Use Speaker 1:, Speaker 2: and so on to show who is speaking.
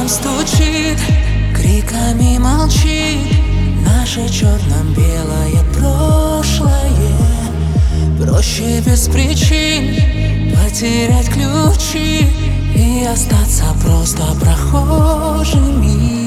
Speaker 1: порогом стучит, криками молчит наше черно-белое прошлое. Проще без причин потерять ключи и остаться просто прохожими.